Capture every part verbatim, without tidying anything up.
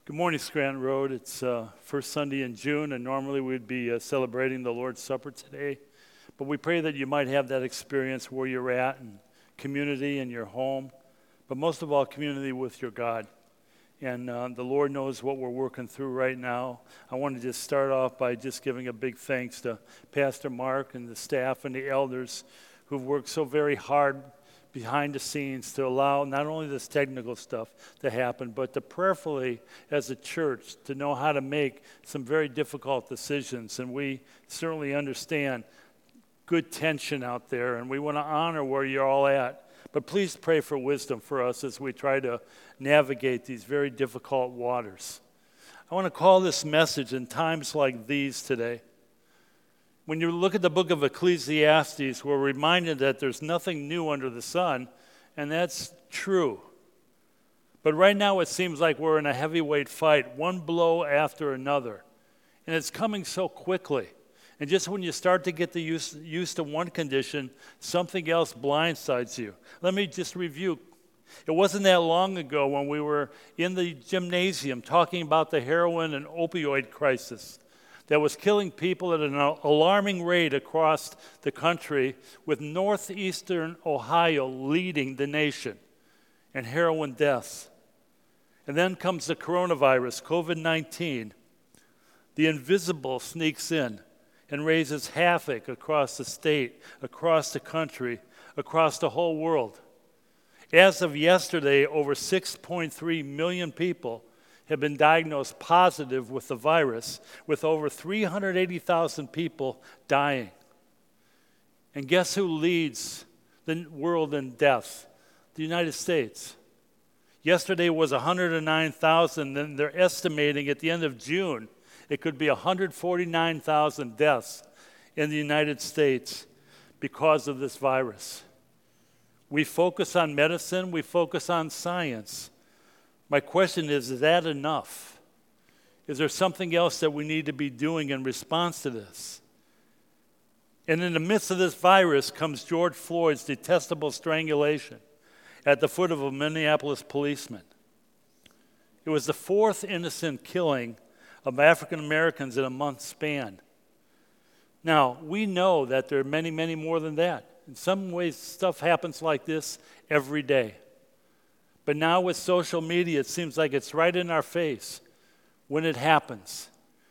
Good morning, Scranton Road. It's uh, first Sunday in June, and normally we'd be uh, celebrating the Lord's Supper today. But we pray that you might have that experience where you're at, and community in your home, but most of all, community with your God. And uh, the Lord knows what we're working through right now. I want to just start off by just giving a big thanks to Pastor Mark and the staff and the elders who've worked so very hard behind the scenes to allow not only this technical stuff to happen, but to prayerfully, as a church, to know how to make some very difficult decisions. And we certainly understand good tension out there, and we want to honor where you're all at. But please pray for wisdom for us as we try to navigate these very difficult waters. I want to call this message in times like these today. When you look at the book of Ecclesiastes, we're reminded that there's nothing new under the sun, and that's true. But right now it seems like we're in a heavyweight fight, one blow after another, and it's coming so quickly. And just when you start to get the used, used to one condition, something else blindsides you. Let me just review. It wasn't that long ago when we were in the gymnasium talking about the heroin and opioid crisis that was killing people at an alarming rate across the country, with northeastern Ohio leading the nation in heroin deaths. And then comes the coronavirus, covid nineteen. The invisible sneaks in and raises havoc across the state, across the country, across the whole world. As of yesterday, over six point three million people have been diagnosed positive with the virus, with over three hundred eighty thousand people dying. And guess who leads the world in death? The United States. Yesterday was one hundred nine thousand, and they're estimating at the end of June it could be one hundred forty-nine thousand deaths in the United States because of this virus. We focus on medicine, we focus on science. My question is, is that enough? Is there something else that we need to be doing in response to this? And in the midst of this virus comes George Floyd's detestable strangulation at the foot of a Minneapolis policeman. It was the fourth innocent killing of African Americans in a month span. Now, we know that there are many, many more than that. In some ways, stuff happens like this every day. But now with social media, it seems like it's right in our face when it happens.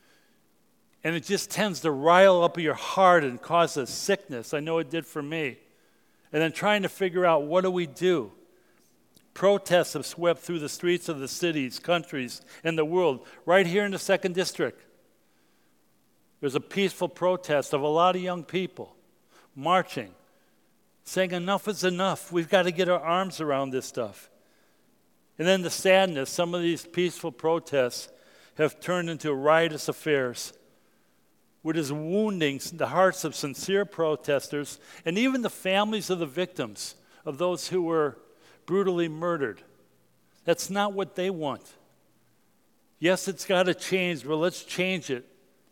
And it just tends to rile up your heart and cause a sickness. I know it did for me. And then trying to figure out, what do we do? Protests have swept through the streets of the cities, countries, and the world. Right here in the second District, there's a peaceful protest of a lot of young people marching, saying enough is enough. We've got to get our arms around this stuff. And then the sadness, some of these peaceful protests have turned into riotous affairs, which is wounding the hearts of sincere protesters and even the families of the victims of those who were brutally murdered. That's not what they want. Yes, it's got to change, but let's change it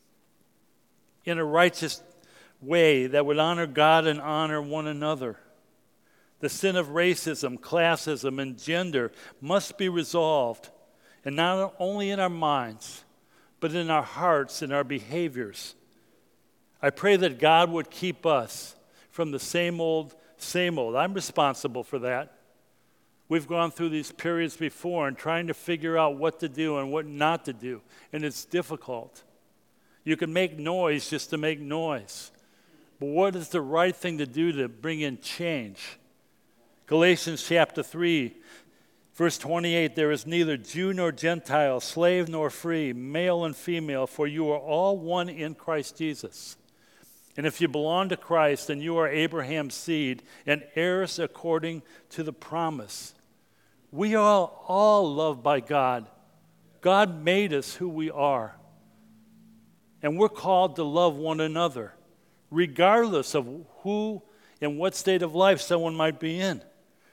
in a righteous way that would honor God and honor one another. The sin of racism, classism, and gender must be resolved, and not only in our minds, but in our hearts and our behaviors. I pray that God would keep us from the same old, same old. I'm responsible for that. We've gone through these periods before and trying to figure out what to do and what not to do, and it's difficult. You can make noise just to make noise, but what is the right thing to do to bring in change? Galatians chapter three, verse twenty-eight, there is neither Jew nor Gentile, slave nor free, male and female, for you are all one in Christ Jesus. And if you belong to Christ, then you are Abraham's seed and heirs according to the promise. We are all loved by God. God made us who we are. And we're called to love one another, regardless of who and what state of life someone might be in.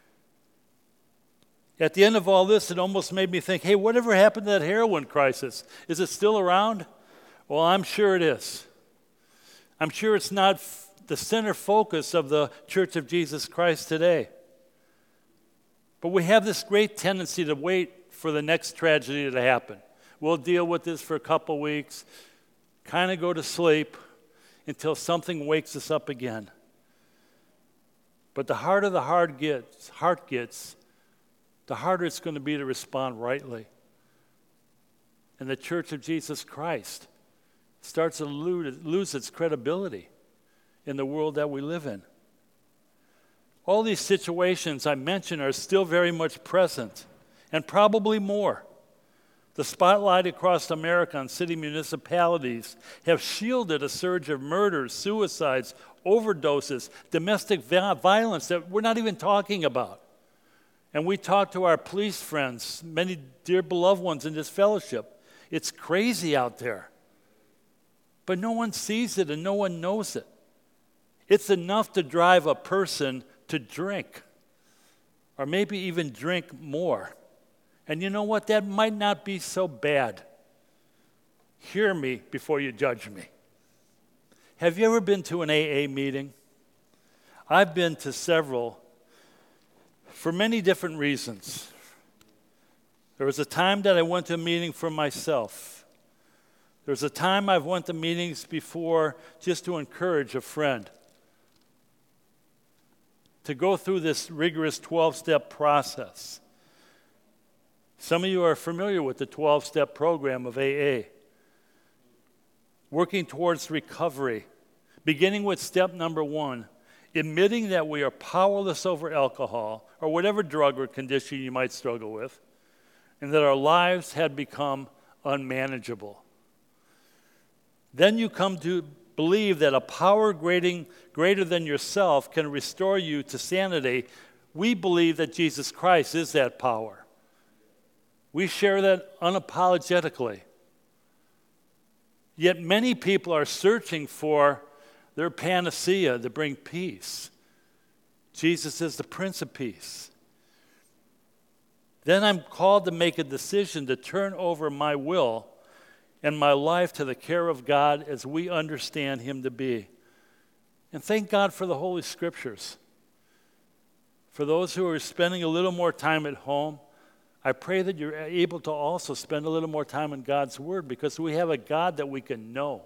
At the end of all this, it almost made me think, hey, whatever happened to that heroin crisis? Is it still around? Well, I'm sure it is. I'm sure it's not f- the center focus of the Church of Jesus Christ today. But we have this great tendency to wait for the next tragedy to happen. We'll deal with this for a couple weeks, kind of go to sleep until something wakes us up again. But the harder the heart gets, heart gets, the harder it's going to be to respond rightly. And the Church of Jesus Christ starts to lose its credibility in the world that we live in. All these situations I mentioned are still very much present, and probably more. The spotlight across America on city municipalities have shielded a surge of murders, suicides, overdoses, domestic violence that we're not even talking about. And we talk to our police friends, many dear beloved ones in this fellowship. It's crazy out there. But no one sees it and no one knows it. It's enough to drive a person to drink, or maybe even drink more. And you know what? That might not be so bad. Hear me before you judge me. Have you ever been to an A A meeting? I've been to several for many different reasons. There was a time that I went to a meeting for myself. There was a time I've went to meetings before just to encourage a friend to go through this rigorous twelve-step process. Some of you are familiar with the twelve-step program of A A. Working towards recovery, beginning with step number one, admitting that we are powerless over alcohol or whatever drug or condition you might struggle with, and that our lives had become unmanageable. Then you come to believe that a power greater than yourself can restore you to sanity. We believe that Jesus Christ is that power. We share that unapologetically. Yet many people are searching for their panacea to bring peace. Jesus is the Prince of Peace. Then I'm called to make a decision to turn over my will and my life to the care of God as we understand Him to be. And thank God for the Holy Scriptures. For those who are spending a little more time at home, I pray that you're able to also spend a little more time in God's Word, because we have a God that we can know,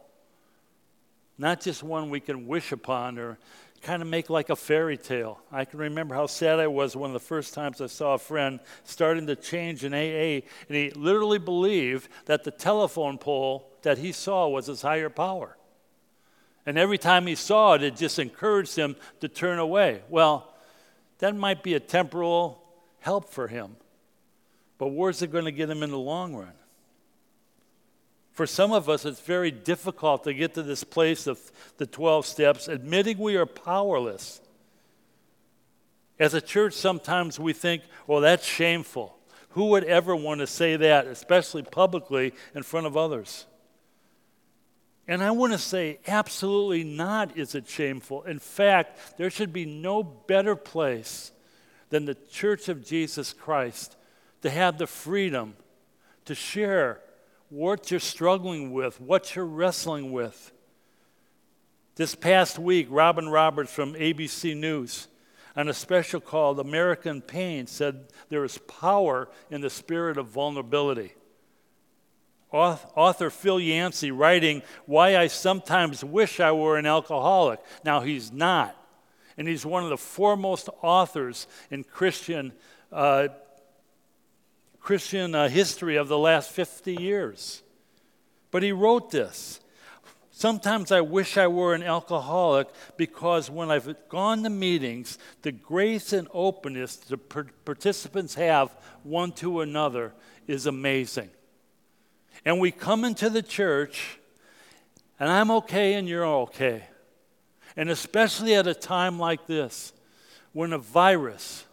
not just one we can wish upon or kind of make like a fairy tale. I can remember how sad I was one of the first times I saw a friend starting to change in A A, and he literally believed that the telephone pole that he saw was his higher power. And every time he saw it, it just encouraged him to turn away. Well, that might be a temporal help for him, but where's it going to get him in the long run? For some of us, it's very difficult to get to this place of the twelve steps, admitting we are powerless. As a church, sometimes we think, well, that's shameful. Who would ever want to say that, especially publicly in front of others? And I want to say, absolutely not is it shameful. In fact, there should be no better place than the Church of Jesus Christ to have the freedom to share what you're struggling with, what you're wrestling with. This past week, Robin Roberts from A B C News, on a special called American Pain, said there is power in the spirit of vulnerability. Author Phil Yancey, writing, "Why I Sometimes Wish I Were an Alcoholic." Now, he's not. And he's one of the foremost authors in Christian uh, Christian uh, history of the last fifty years. But he wrote this: "Sometimes I wish I were an alcoholic, because when I've gone to meetings, the grace and openness the per- participants have one to another is amazing. And we come into the church, and I'm okay and you're okay. And especially at a time like this, when a virus,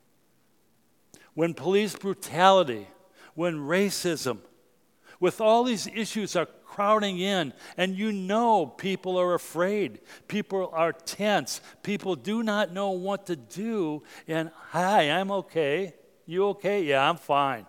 when police brutality, when racism, with all these issues are crowding in, and you know people are afraid, people are tense, people do not know what to do, and hi, I'm okay. You okay? Yeah, I'm fine.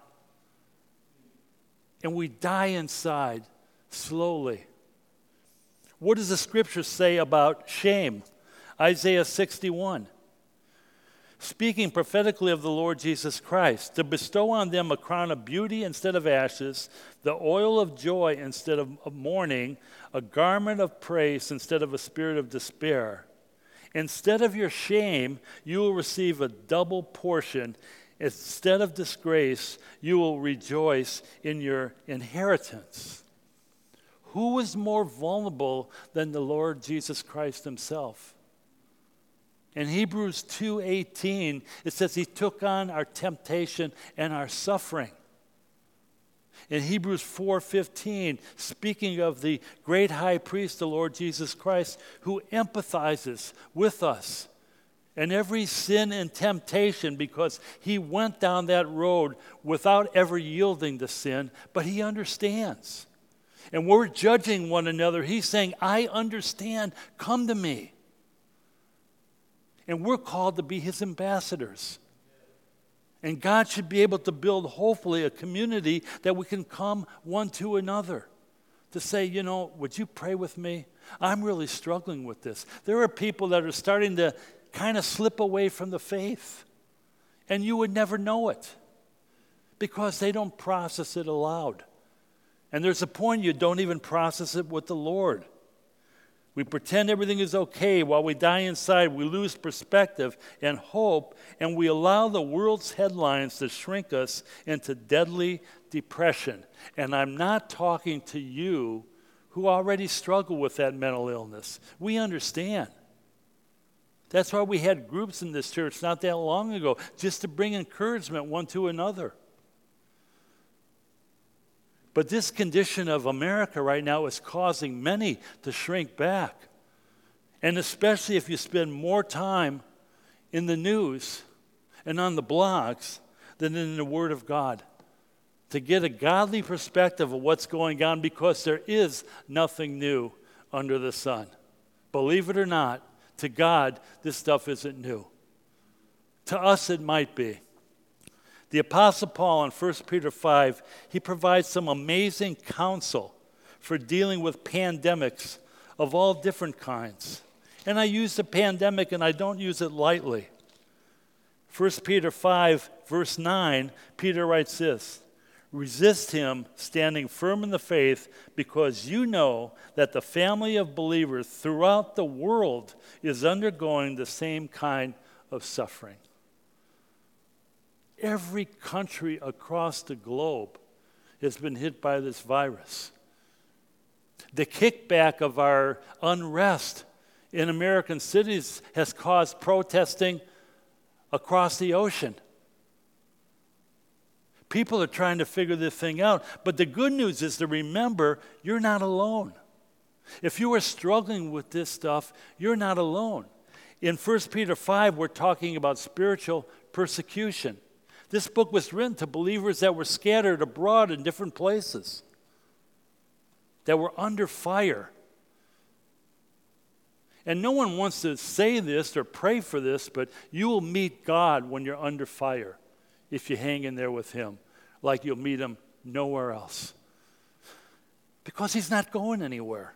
And we die inside slowly. What does the scripture say about shame? Isaiah sixty-one. speaking prophetically of the Lord Jesus Christ, to bestow on them a crown of beauty instead of ashes, the oil of joy instead of mourning, a garment of praise instead of a spirit of despair. Instead of your shame, you will receive a double portion. Instead of disgrace, you will rejoice in your inheritance. Who was more vulnerable than the Lord Jesus Christ himself? In Hebrews two eighteen, it says he took on our temptation and our suffering. In Hebrews four fifteen, speaking of the great high priest, the Lord Jesus Christ, who empathizes with us and every sin and temptation, because he went down that road without ever yielding to sin, but he understands. And we're judging one another. He's saying, I understand, come to me. And we're called to be his ambassadors. And God should be able to build, hopefully, a community that we can come one to another to say, you know, would you pray with me? I'm really struggling with this. There are people that are starting to kind of slip away from the faith. And you would never know it because they don't process it aloud. And there's a point you don't even process it with the Lord. We pretend everything is okay while we die inside. We lose perspective and hope, and we allow the world's headlines to shrink us into deadly depression. And I'm not talking to you who already struggle with that mental illness. We understand. That's why we had groups in this church not that long ago, just to bring encouragement one to another. But this condition of America right now is causing many to shrink back. And especially if you spend more time in the news and on the blogs than in the Word of God, to get a godly perspective of what's going on, because there is nothing new under the sun. Believe it or not, to God, this stuff isn't new. To us, it might be. The Apostle Paul in First Peter five, he provides some amazing counsel for dealing with pandemics of all different kinds. And I use the pandemic, and I don't use it lightly. First Peter five, verse nine, Peter writes this: resist him, standing firm in the faith, because you know that the family of believers throughout the world is undergoing the same kind of suffering. Every country across the globe has been hit by this virus. The kickback of our unrest in American cities has caused protesting across the ocean. People are trying to figure this thing out. But the good news is to remember, you're not alone. If you are struggling with this stuff, you're not alone. In First Peter five, we're talking about spiritual persecution. This book was written to believers that were scattered abroad in different places, that were under fire. And no one wants to say this or pray for this, but you will meet God when you're under fire if you hang in there with him, like you'll meet him nowhere else. Because he's not going anywhere.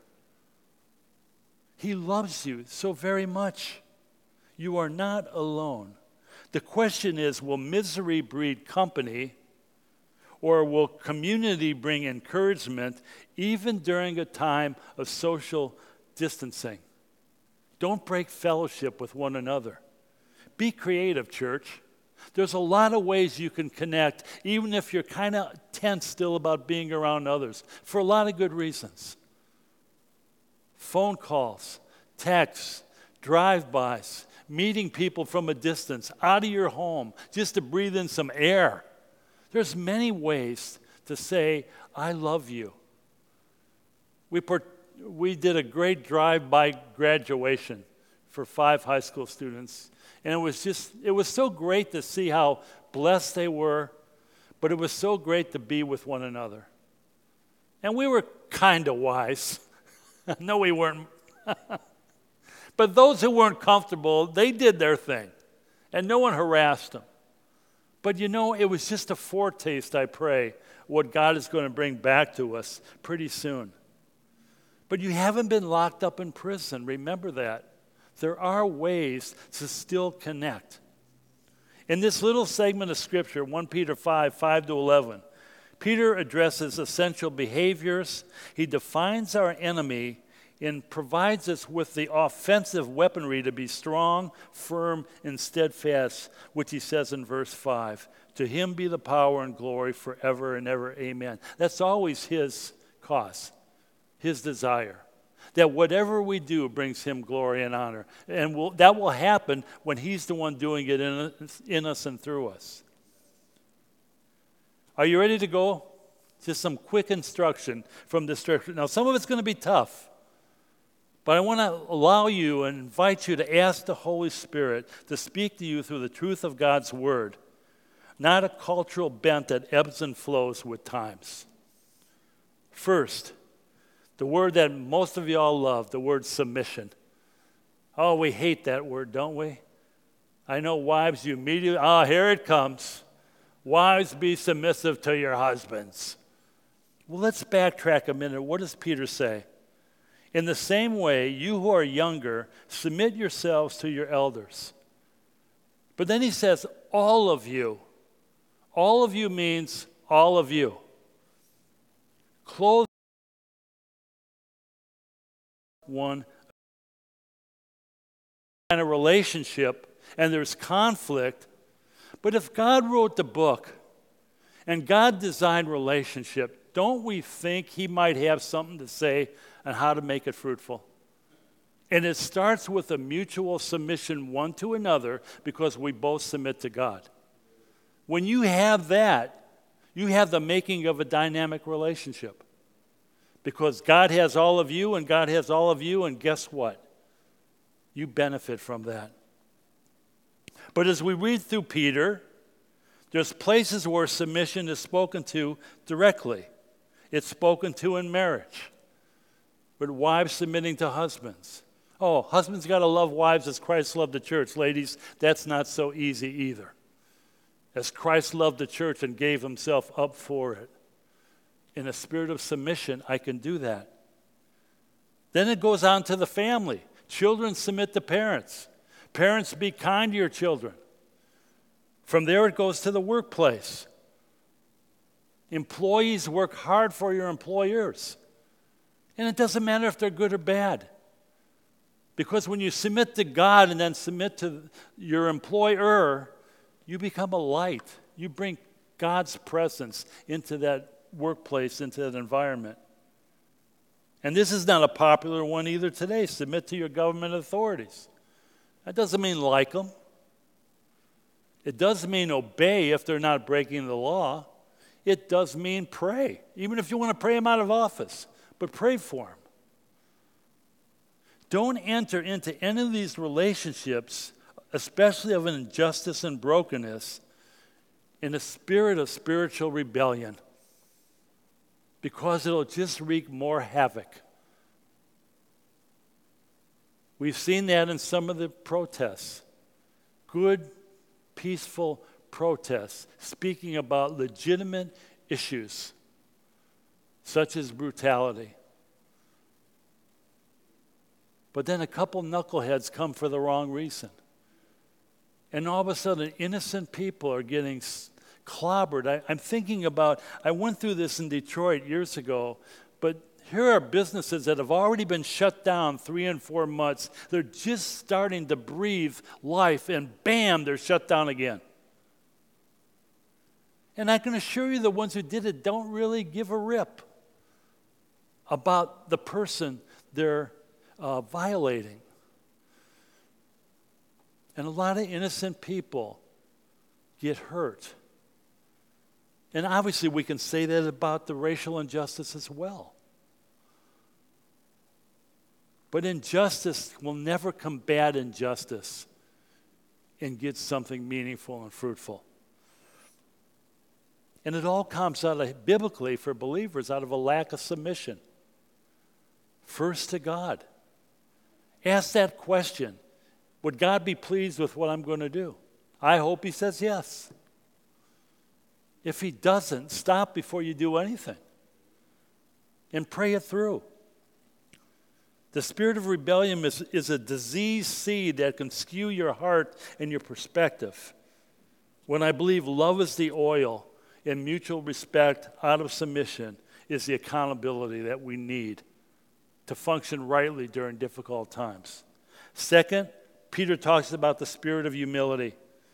He loves you so very much. You are not alone. The question is, will misery breed company, or will community bring encouragement even during a time of social distancing? Don't break fellowship with one another. Be creative, church. There's a lot of ways you can connect, even if you're kind of tense still about being around others, for a lot of good reasons. Phone calls, texts, drive-bys, meeting people from a distance, out of your home, just to breathe in some air. There's many ways to say, I love you. We, per- we did a great drive-by graduation for five high school students. And it was just, it was so great to see how blessed they were, but it was so great to be with one another. And we were kind of wise. No, we weren't. But those who weren't comfortable, they did their thing. And no one harassed them. But you know, it was just a foretaste, I pray, what God is going to bring back to us pretty soon. But you haven't been locked up in prison. Remember that. There are ways to still connect. In this little segment of Scripture, First Peter five, five to eleven, Peter addresses essential behaviors. He defines our enemy and provides us with the offensive weaponry to be strong, firm, and steadfast, which he says in verse five. To him be the power and glory forever and ever. Amen. That's always his cause, his desire. That whatever we do brings him glory and honor. And we'll, that will happen when he's the one doing it in, in us and through us. Are you ready to go? Just some quick instruction from the scripture. Now, some of it's going to be tough. But I want to allow you and invite you to ask the Holy Spirit to speak to you through the truth of God's Word, not a cultural bent that ebbs and flows with times. First, the word that most of you all love, the word submission. Oh, we hate that word, don't we? I know wives, you immediately, ah, oh, here it comes. Wives, be submissive to your husbands. Well, let's backtrack a minute. What does Peter say? In the same way, you who are younger, submit yourselves to your elders. But then he says, all of you. All of you means all of you. Clothe one kind of relationship, and there's conflict. But if God wrote the book and God designed relationship, don't we think he might have something to say on how to make it fruitful? And it starts with a mutual submission one to another because we both submit to God. When you have that, you have the making of a dynamic relationship. Because God has all of you and God has all of you, and guess what? You benefit from that. But as we read through Peter, there's places where submission is spoken to directly. It's spoken to in marriage. But wives submitting to husbands. Oh, husbands got to love wives as Christ loved the church. Ladies, that's not so easy either. As Christ loved the church and gave himself up for it. In a spirit of submission, I can do that. Then it goes on to the family. Children submit to parents. Parents, be kind to your children. From there it goes to the workplace. Employees, work hard for your employers. And it doesn't matter if they're good or bad. Because when you submit to God and then submit to your employer, you become a light. You bring God's presence into that workplace, into that environment. And this is not a popular one either today. Submit to your government authorities. That doesn't mean like them. It does mean obey if they're not breaking the law. It does mean pray, even if you want to pray them out of office, but pray for them. Don't enter into any of these relationships, especially of an injustice and brokenness, in a spirit of spiritual rebellion, because it'll just wreak more havoc. We've seen that in some of the protests. Good, peaceful protests, speaking about legitimate issues, such as brutality. But then a couple knuckleheads come for the wrong reason. And all of a sudden, innocent people are getting clobbered. I, I'm thinking about, I went through this in Detroit years ago, but here are businesses that have already been shut down three and four months. They're just starting to breathe life, and bam, they're shut down again. And I can assure you the ones who did it don't really give a rip about the person they're uh, violating. And a lot of innocent people get hurt. And obviously we can say that about the racial injustice as well. But injustice will never combat injustice and get something meaningful and fruitful. And it all comes out of, biblically for believers, out of a lack of submission. First to God. Ask that question. Would God be pleased with what I'm going to do? I hope he says yes. If he doesn't, stop before you do anything. And pray it through. The spirit of rebellion is, is a diseased seed that can skew your heart and your perspective. When I believe love is the oil and mutual respect out of submission is the accountability that we need to function rightly during difficult times. Second, Peter talks about the spirit of humility.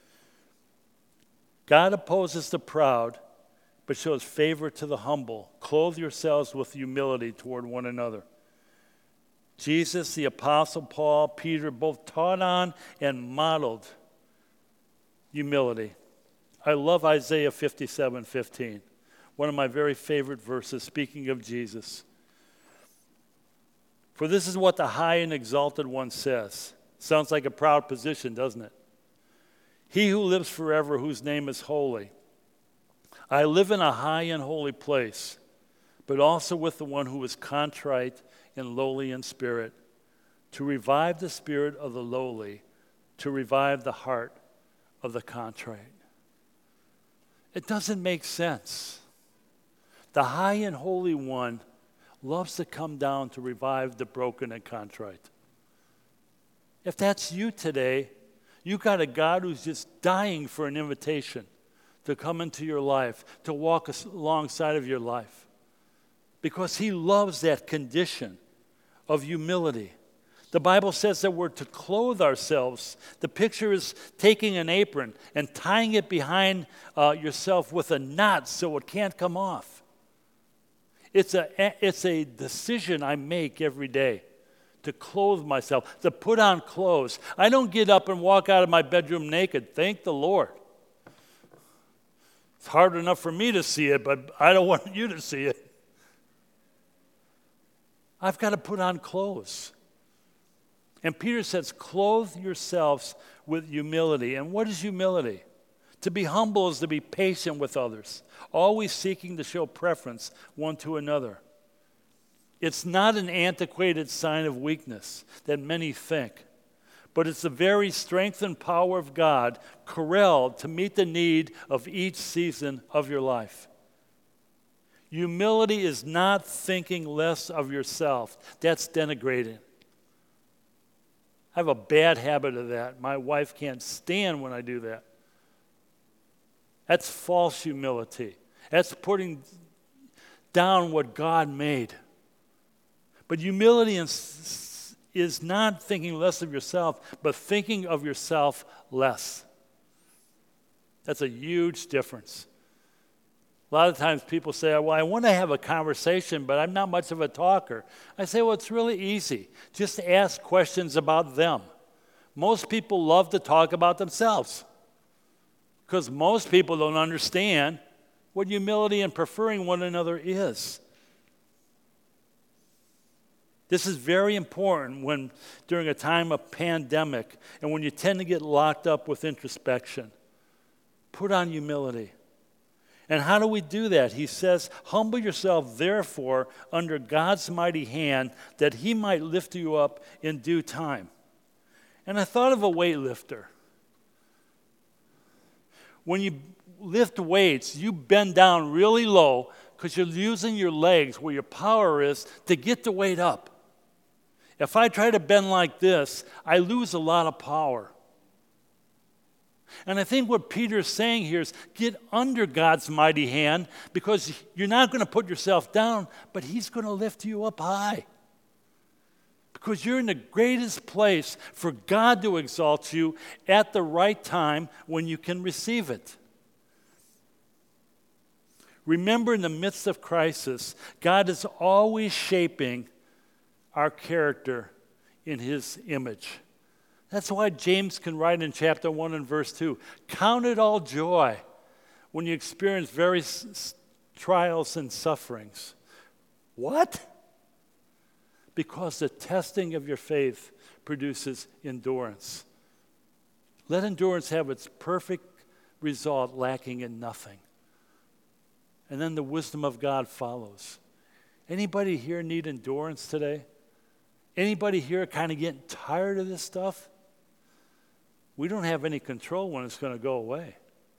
God opposes the proud, but shows favor to the humble. Clothe yourselves with humility toward one another. Jesus, the Apostle Paul, Peter both taught on and modeled humility. I love Isaiah fifty-seven fifteen, one of my very favorite verses, speaking of Jesus. For this is what the high and exalted one says. Sounds like a proud position, doesn't it? He who lives forever, whose name is holy. I live in a high and holy place, but also with the one who is contrite and lowly in spirit, to revive the spirit of the lowly, to revive the heart of the contrite. It doesn't make sense. The high and holy one loves to come down to revive the broken and contrite. If that's you today, you got a God who's just dying for an invitation to come into your life, to walk alongside of your life, because he loves that condition of humility. The Bible says that we're to clothe ourselves. The picture is taking an apron and tying it behind uh, yourself with a knot so it can't come off. It's a, it's a decision I make every day to clothe myself, to put on clothes. I don't get up and walk out of my bedroom naked. Thank the Lord. It's hard enough for me to see it, but I don't want you to see it. I've got to put on clothes. And Peter says, clothe yourselves with humility. And what is humility? To be humble is to be patient with others, always seeking to show preference one to another. It's not an antiquated sign of weakness that many think, but it's the very strength and power of God corralled to meet the need of each season of your life. Humility is not thinking less of yourself. That's denigrating. I have a bad habit of that. My wife can't stand when I do that. That's false humility. That's putting down what God made. But humility is, is not thinking less of yourself, but thinking of yourself less. That's a huge difference. A lot of times people say, well, I want to have a conversation, but I'm not much of a talker. I say, well, it's really easy. Just ask questions about them. Most people love to talk about themselves because most people don't understand what humility and preferring one another is. This is very important when during a time of pandemic and when you tend to get locked up with introspection. Put on humility. And how do we do that? He says, humble yourself, therefore, under God's mighty hand, that he might lift you up in due time. And I thought of a weightlifter. When you lift weights, you bend down really low because you're using your legs where your power is to get the weight up. If I try to bend like this, I lose a lot of power. And I think what Peter's saying here is get under God's mighty hand because you're not going to put yourself down, but he's going to lift you up high. Because you're in the greatest place for God to exalt you at the right time when you can receive it. Remember, in the midst of crisis, God is always shaping our character in his image. That's why James can write in chapter one and verse two, count it all joy when you experience various trials and sufferings. What? Because the testing of your faith produces endurance. Let endurance have its perfect result, lacking in nothing. And then the wisdom of God follows. Anybody here need endurance today? Anybody here kind of getting tired of this stuff? We don't have any control when it's going to go away.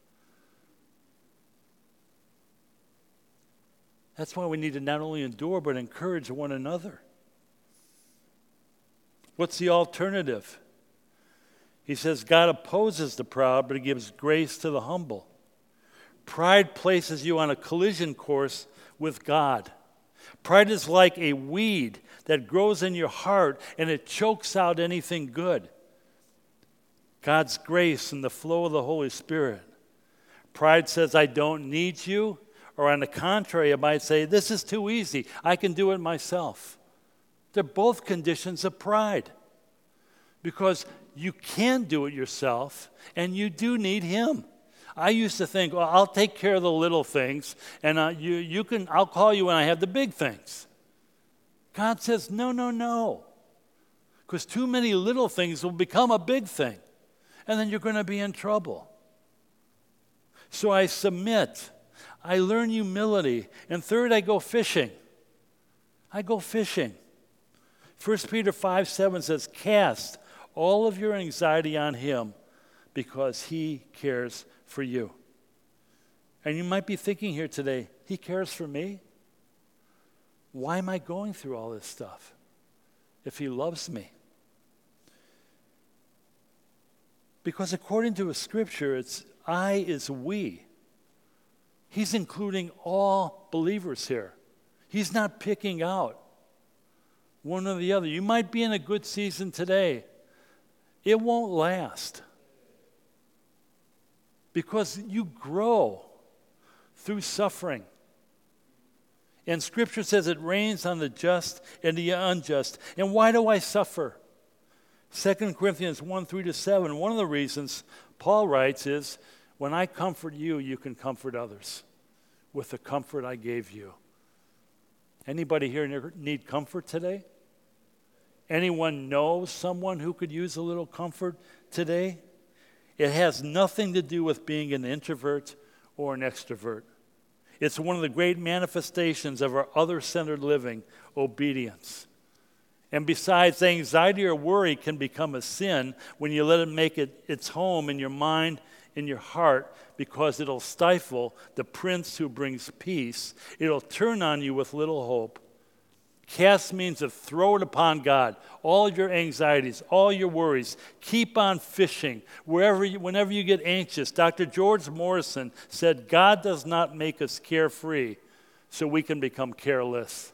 That's why we need to not only endure, but encourage one another. What's the alternative? He says, God opposes the proud, but he gives grace to the humble. Pride places you on a collision course with God. Pride is like a weed that grows in your heart and it chokes out anything good. God's grace and the flow of the Holy Spirit. Pride says, I don't need you. Or on the contrary, it might say, this is too easy. I can do it myself. They're both conditions of pride. Because you can do it yourself, and you do need him. I used to think, well, I'll take care of the little things, and uh, you, you can, I'll call you when I have the big things. God says, no, no, no. Because too many little things will become a big thing, and then you're going to be in trouble. So I submit. I learn humility. And third, I go fishing. I go fishing. First Peter five seven says, cast all of your anxiety on him because he cares for you. And you might be thinking here today, he cares for me? Why am I going through all this stuff if he loves me? Because according to a scripture, it's I is we. He's including all believers here. He's not picking out one or the other. You might be in a good season today. It won't last. Because you grow through suffering. And Scripture says it rains on the just and the unjust. And why do I suffer? Second Corinthians one, three to seven, one of the reasons Paul writes is, when I comfort you, you can comfort others with the comfort I gave you. Anybody here need comfort today? Anyone know someone who could use a little comfort today? It has nothing to do with being an introvert or an extrovert. It's one of the great manifestations of our other-centered living, obedience. And besides, anxiety or worry can become a sin when you let it make it its home in your mind, in your heart, because it'll stifle the Prince who brings peace. It'll turn on you with little hope. Cast means to throw it upon God. All your anxieties, all your worries. Keep on fishing. Wherever you, whenever you get anxious. Doctor George Morrison said, God does not make us carefree so we can become careless.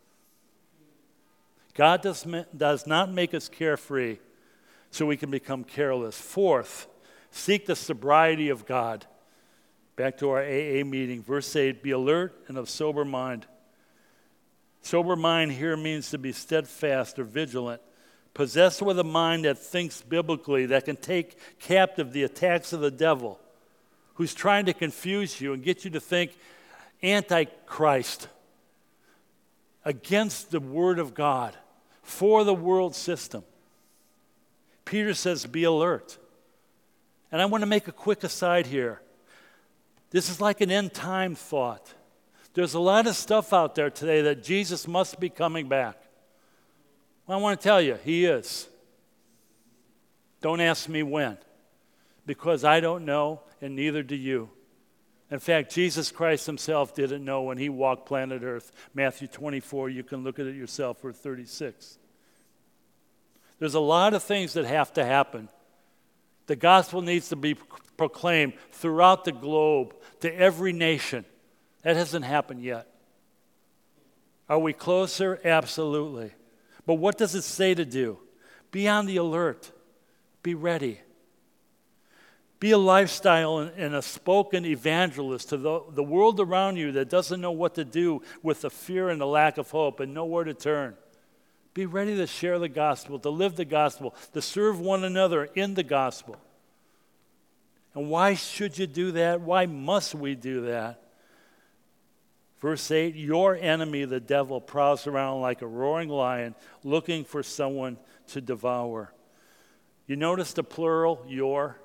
God does, does not make us carefree so we can become careless. Fourth, seek the sobriety of God. Back to our A A meeting. Verse eight, be alert and of sober mind. Sober mind here means to be steadfast or vigilant, possessed with a mind that thinks biblically, that can take captive the attacks of the devil, who's trying to confuse you and get you to think anti-Christ, against the Word of God, for the world system. Peter says, be alert. And I want to make a quick aside here. This is like an end-time thought. There's a lot of stuff out there today that Jesus must be coming back. Well, I want to tell you, he is. Don't ask me when, because I don't know, and neither do you. In fact, Jesus Christ himself didn't know when he walked planet Earth. Matthew twenty-four, you can look at it yourself, or thirty-six. There's a lot of things that have to happen. The gospel needs to be proclaimed throughout the globe to every nation. That hasn't happened yet. Are we closer? Absolutely. But what does it say to do? Be on the alert. Be ready. Be a lifestyle and a spoken evangelist to the, the world around you that doesn't know what to do with the fear and the lack of hope and nowhere to turn. Be ready to share the gospel, to live the gospel, to serve one another in the gospel. And why should you do that? Why must we do that? Verse eight, your enemy, the devil, prowls around like a roaring lion looking for someone to devour. You notice the plural, your?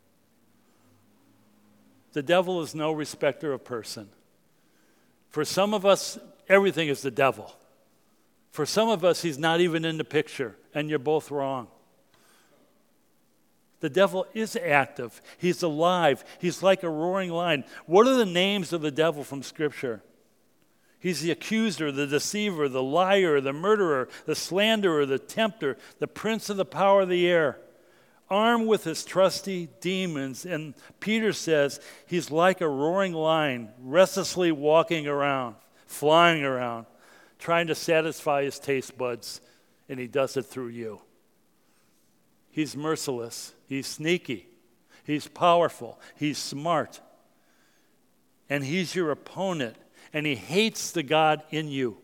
The devil is no respecter of person. For some of us, everything is the devil. For some of us, he's not even in the picture, and you're both wrong. The devil is active. He's alive. He's like a roaring lion. What are the names of the devil from Scripture? He's the accuser, the deceiver, the liar, the murderer, the slanderer, the tempter, the prince of the power of the air. armed with his trusty demons. And Peter says he's like a roaring lion, restlessly walking around, flying around, trying to satisfy his taste buds, and he does it through you. He's merciless. He's sneaky. He's powerful. He's smart. And he's your opponent, and he hates the God in you.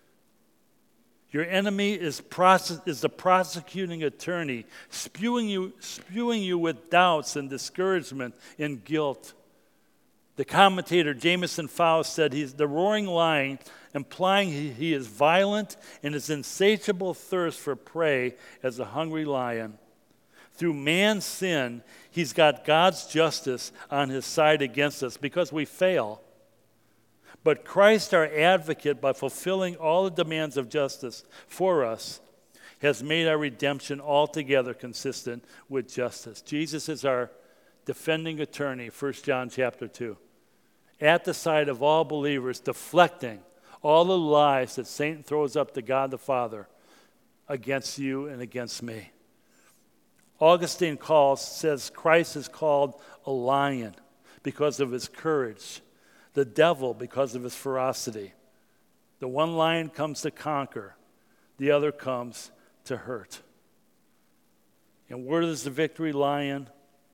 Your enemy is, process, is the prosecuting attorney, spewing you, spewing you with doubts and discouragement and guilt. The commentator Jameson Faust said he's the roaring lion, implying he, he is violent and his insatiable thirst for prey as a hungry lion. Through man's sin, he's got God's justice on his side against us because we fail. But Christ, our advocate, by fulfilling all the demands of justice for us, has made our redemption altogether consistent with justice. Jesus is our defending attorney, First John chapter two, at the side of all believers, deflecting all the lies that Satan throws up to God the Father against you and against me. Augustine calls, says Christ is called a lion because of his courage, the devil because of his ferocity. The one lion comes to conquer, the other comes to hurt. And where is the victory lion?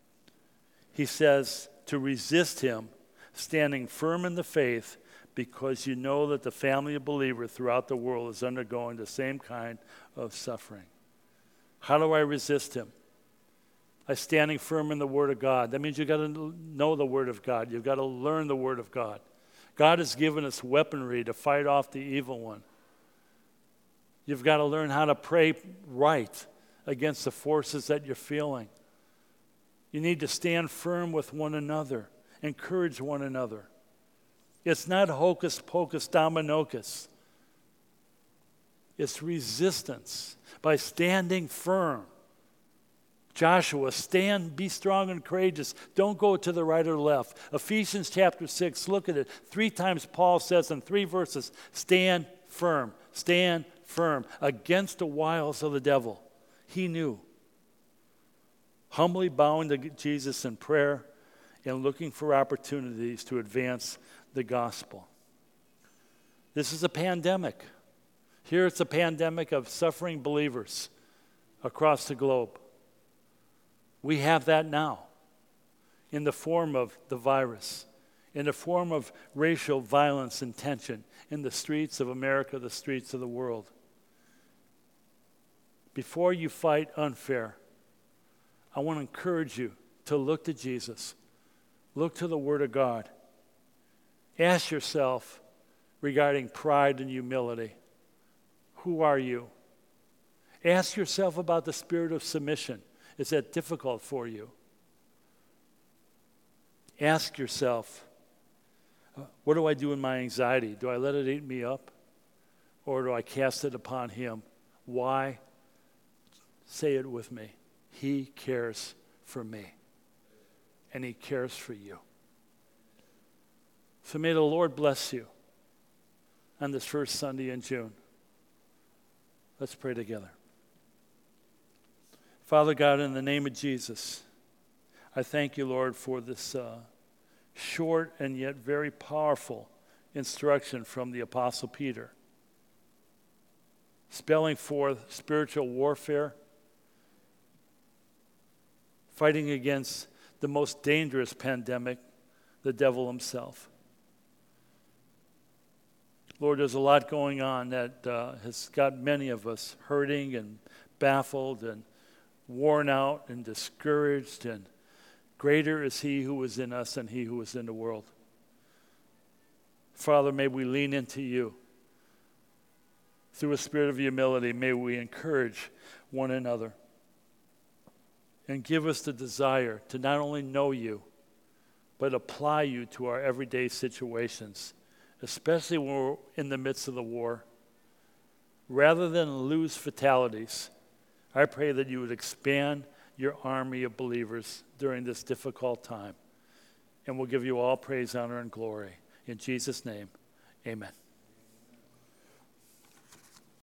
He says to resist him, standing firm in the faith, because you know that the family of believers throughout the world is undergoing the same kind of suffering. How do I resist him? By standing firm in the Word of God. That means you've got to know the Word of God. You've got to learn the Word of God. God has given us weaponry to fight off the evil one. You've got to learn how to pray right against the forces that you're feeling. You need to stand firm with one another, encourage one another. It's not hocus pocus dominocus. It's resistance by standing firm. Joshua, stand, be strong and courageous. Don't go to the right or left. Ephesians chapter six, look at it. Three times Paul says in three verses, stand firm, stand firm against the wiles of the devil. He knew. Humbly bowing to Jesus in prayer and looking for opportunities to advance the gospel. This is a pandemic. Here it's a pandemic of suffering believers across the globe. We have that now in the form of the virus, in the form of racial violence and tension in the streets of America, the streets of the world. Before you fight unfair, I want to encourage you to look to Jesus. Look to the Word of God. Ask yourself regarding pride and humility, who are you? Ask yourself about the spirit of submission. Is that difficult for you? Ask yourself, what do I do in my anxiety? Do I let it eat me up? Or do I cast it upon Him? Why? Say it with me. He cares for me. And He cares for you. So may the Lord bless you on this first Sunday in June. Let's pray together. Father God, in the name of Jesus, I thank you, Lord, for this uh, short and yet very powerful instruction from the Apostle Peter, spelling forth spiritual warfare, fighting against the most dangerous pandemic, the devil himself. Lord, there's a lot going on that uh, has got many of us hurting and baffled and worn out and discouraged, and greater is He who is in us than he who is in the world. Father, may we lean into you. Through a spirit of humility, may we encourage one another and give us the desire to not only know you, but apply you to our everyday situations, especially when we're in the midst of the war. Rather than lose fatalities, I pray that you would expand your army of believers during this difficult time. And we'll give you all praise, honor, and glory. In Jesus' name, amen.